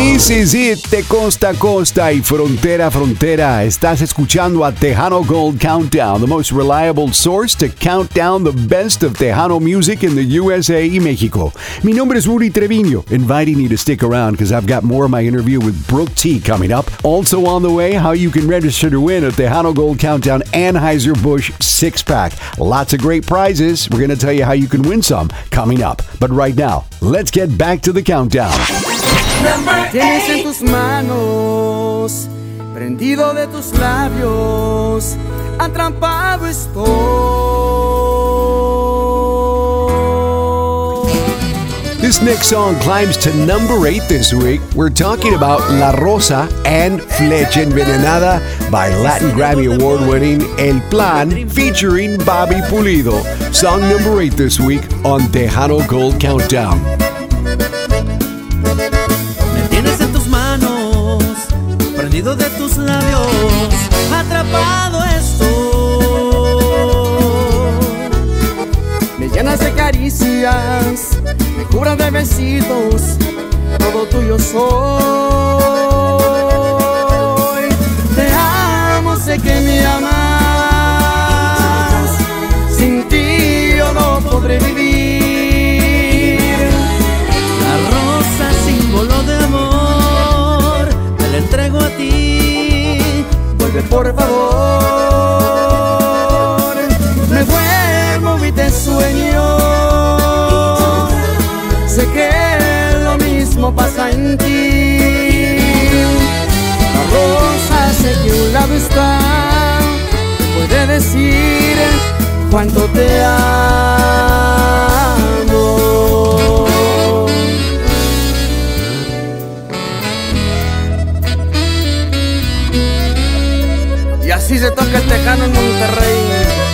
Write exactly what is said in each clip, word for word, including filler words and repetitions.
This is it, de costa a costa y frontera a frontera. Estás escuchando a Tejano Gold Countdown, the most reliable source to count down the best of Tejano music in the U S A y Mexico. Mi nombre es Rudy Treviño, inviting you to stick around because I've got more of my interview with Brooke T coming up. Also on the way, how you can register to win a Tejano Gold Countdown Anheuser-Busch six-pack. Lots of great prizes. We're going to tell you how you can win some coming up. But right now, let's get back to the countdown. Tienes en tus manos, prendido de tus labios, atrapado estoy. This next song climbs to number eight this week. We're talking about La Rosa and Flecha Envenenada by Latin Grammy Award winning El Plan featuring Bobby Pulido. Song number eight this week on Tejano Gold Countdown. Prendido de tus labios, atrapado estoy. Me llenas de caricias, me cubras de besitos, todo tuyo soy. Te amo, sé que me amas, sin ti yo no podré vivir. La rosa, símbolo de amor, la entrego a ti, vuelve por favor. Me duermo y te sueño, sé que lo mismo pasa en ti. La rosa sé que un lado está, puede decir cuánto te amo. Y así se toca el tejano en Monterrey.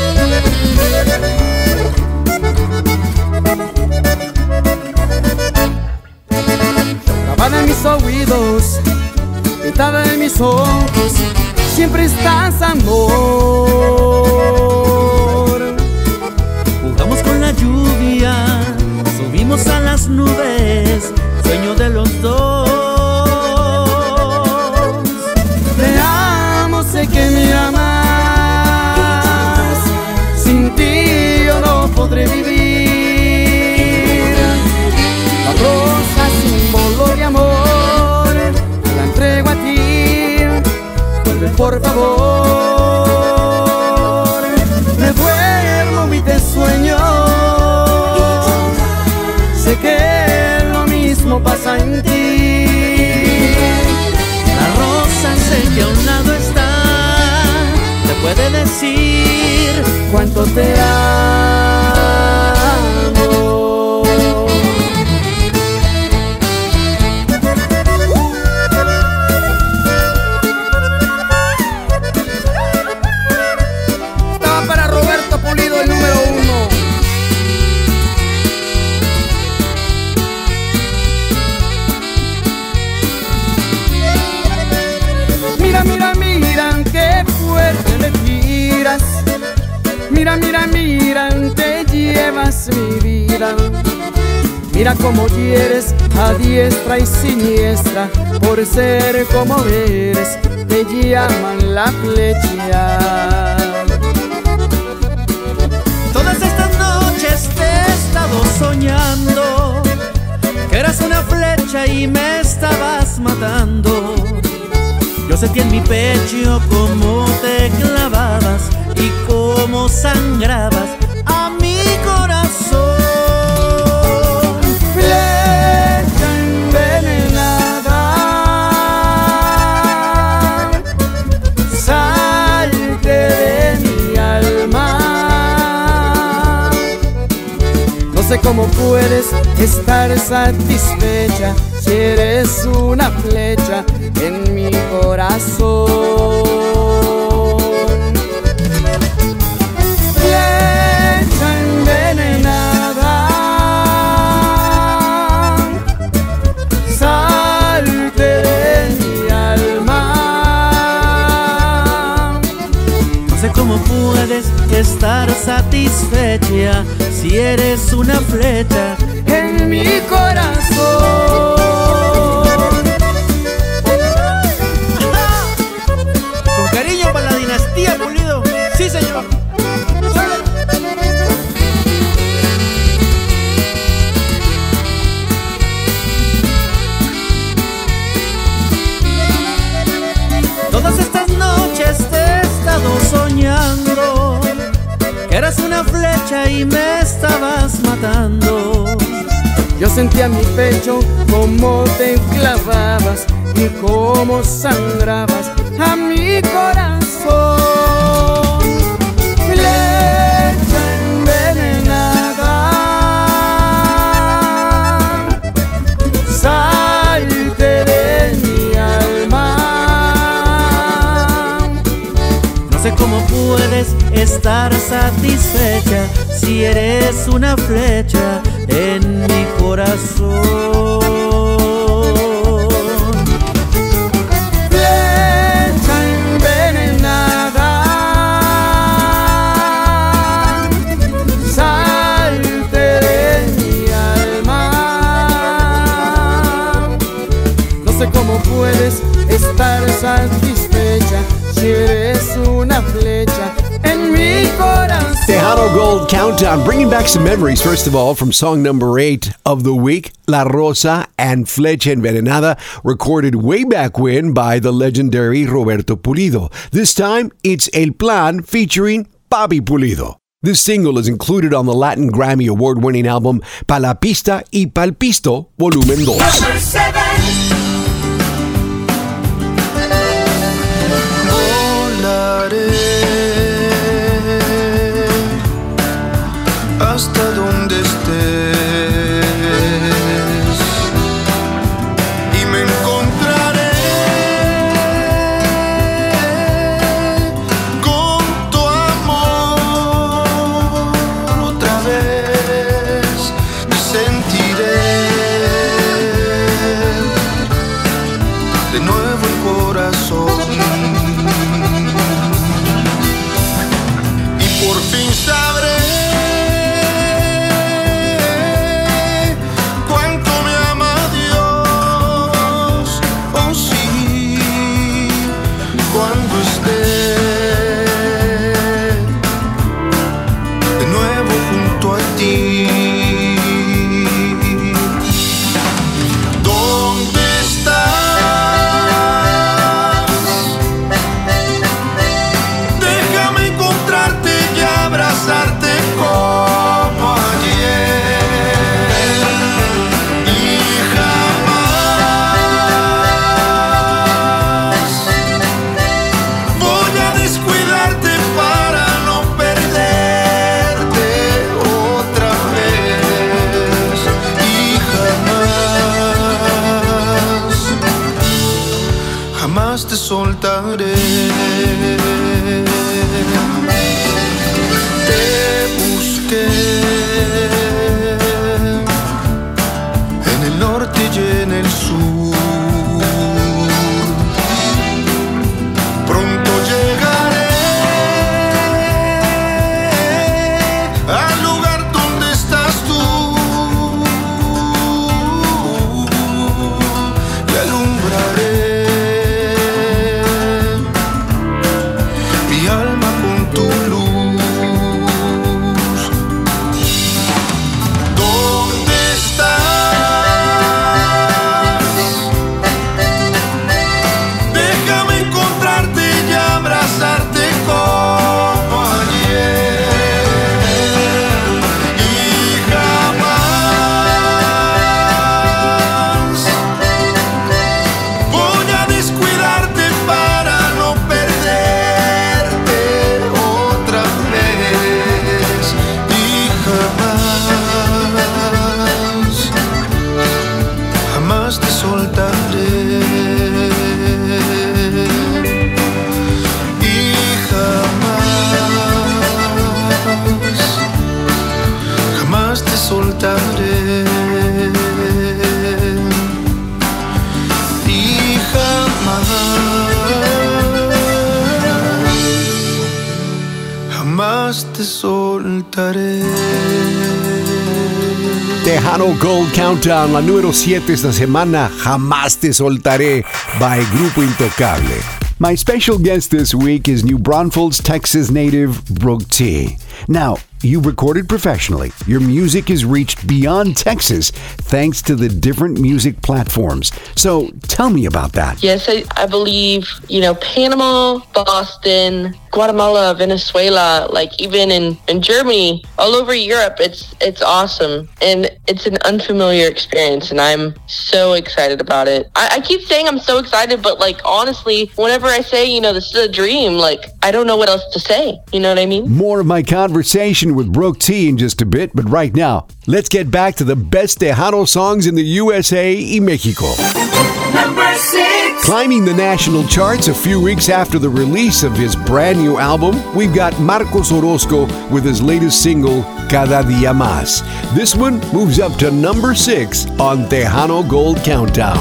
Grabada en mis oídos, pintada en mis ojos, siempre estás, amor. Jugamos con la lluvia, subimos a las nubes, sueño de los dos. Sé que me amas, sin ti yo no podré vivir. La rosa, símbolo de amor, la entrego a ti, vuelve por favor. Me duermo y te sueño, sé que lo mismo pasa en ti. La rosa sé que a un lado está, puede decir cuánto te amo. Estaba para Roberto Pulido, el número uno. Mira, mira, mira, qué fuerte le tiras. Mira, mira, mira, te llevas mi vida. Mira cómo quieres a diestra y siniestra. Por ser como eres, te llaman la flecha. Todas estas noches te he estado soñando, que eras una flecha y me estabas matando. Yo sentí en mi pecho cómo te clavabas y cómo sangrabas a mi corazón. Flecha envenenada, salte de mi alma. No sé cómo puedes estar satisfecha si eres una flecha en mi corazón. Flecha envenenada, salte de mi alma. No sé cómo puedes estar satisfecha si eres una flecha en mi corazón. eras una flecha y me estabas matando. Yo sentía mi pecho como te clavabas y como sangrabas a mi corazón. Flecha envenenada, salte de mi alma. No sé cómo puedes estar satisfecha si eres una flecha en mi corazón. Flecha envenenada, salte de mi alma. No sé cómo puedes estar satisfecha si eres una flecha en mi corazón. Tejano Gold Countdown, bringing back some memories, first of all, from song number eight of the week, La Rosa and Flecha Envenenada, recorded way back when by the legendary Roberto Pulido. This time, it's El Plan featuring Papi Pulido. This single is included on the Latin Grammy Award-winning album Pa la Pista y Pal Pisto, Volumen dos. Hasta donde estés y me encontraré con tu amor otra vez y sentiré de nuevo el corazón y por fin sabré te soltaré. Te busqué en el norte y en el sur. Pronto llegaré al lugar donde estás tú y alumbraré te soltaré. Tejano Gold Countdown, la número siete esta semana, Jamás te soltaré, by Grupo Intocable. My special guest this week is New Braunfels, Texas native Brooke T. Now, you've recorded professionally. Your music has reached beyond Texas thanks to the different music platforms. So tell me about that. Yes, I, I believe, you know, Panama, Boston, Guatemala, Venezuela, like even in, in Germany, all over Europe, it's it's awesome. And it's an unfamiliar experience, and I'm so excited about it. I, I keep saying I'm so excited, but like honestly, whenever I say, you know, this is a dream, like I don't know what else to say. You know what I mean? More of my conversation with Brooke T in just a bit, but right now, let's get back to the best Tejano songs in the U S A y Mexico. Number six. Climbing the national charts a few weeks after the release of his brand new album, we've got Marcos Orozco with his latest single, Cada Día Más. This one moves up to number six on Tejano Gold Countdown.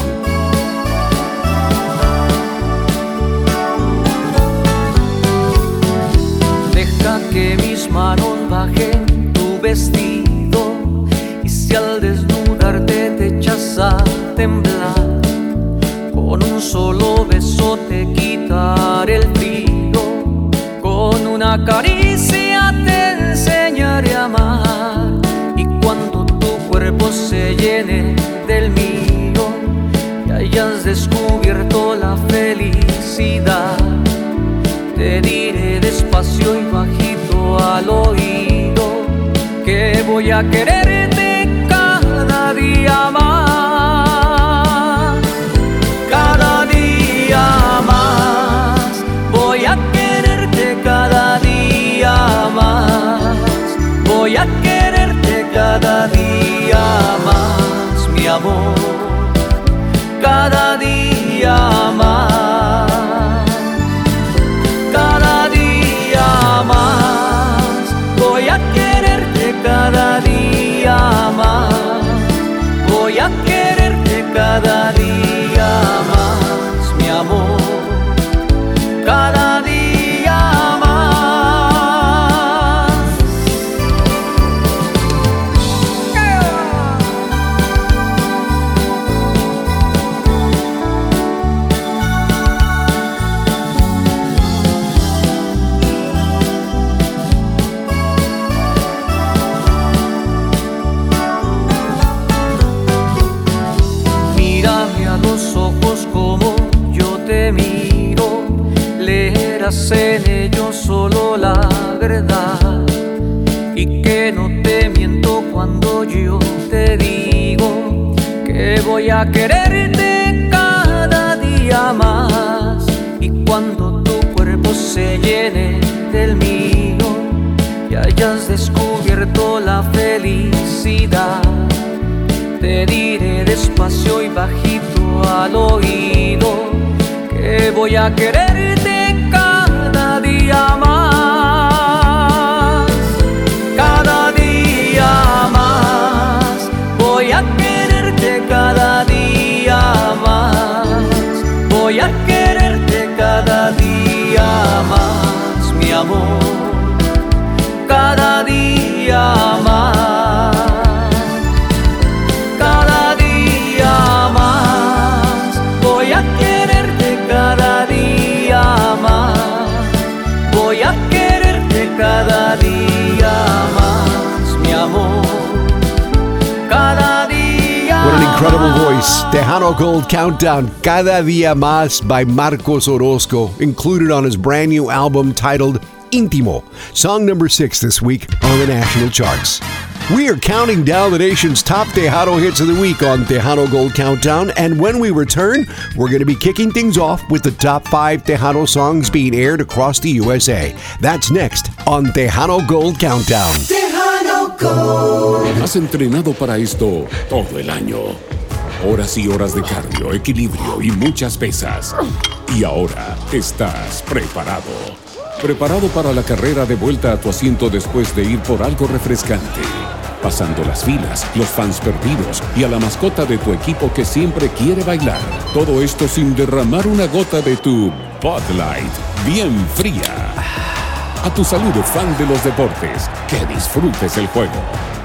Deja que mis manos bajen tu vestido y si al desnudarte te echas a temblar, con un solo beso te quitaré el frío, con una caricia te enseñaré a amar, y cuando tu cuerpo se llene del mío y hayas descubierto la felicidad, te diré despacio y bajito al oído que voy a quererte cada día más, cada día más, voy a quererte cada día más, voy a quererte cada día más, mi amor, cada día más. Cada día más, voy a quererte cada día más, voy a quererte cada día más, mi amor, cada día más. En ellos solo la verdad, y que no te miento cuando yo te digo que voy a quererte cada día más, y cuando tu cuerpo se llene del mío y hayas descubierto la felicidad, te diré despacio y bajito al oído que voy a quererte cada día más, cada día más, voy a quererte cada día más, voy a quererte cada día más, mi amor, cada día más, cada día más, voy a quererte cada día más, voy a quererte cada día más, mi amor, cada día What an incredible más. voice. Tejano Gold Countdown, Cada Día Más by Marcos Orozco, included on his brand new album titled Intimo, song number six this week on the national charts. We are counting down the nation's top Tejano hits of the week on Tejano Gold Countdown, and when we return, we're going to be kicking things off with the top five Tejano songs being aired across the U S A. That's next on Tejano Gold Countdown. Tejano Gold. Has entrenado para esto todo el año. Horas y horas de cardio, equilibrio y muchas pesas. Y ahora estás preparado. Preparado para la carrera de vuelta a tu asiento después de ir por algo refrescante. Pasando las filas, los fans perdidos y a la mascota de tu equipo que siempre quiere bailar. Todo esto sin derramar una gota de tu Bud Light bien fría. A tu salud, fan de los deportes, que disfrutes el juego.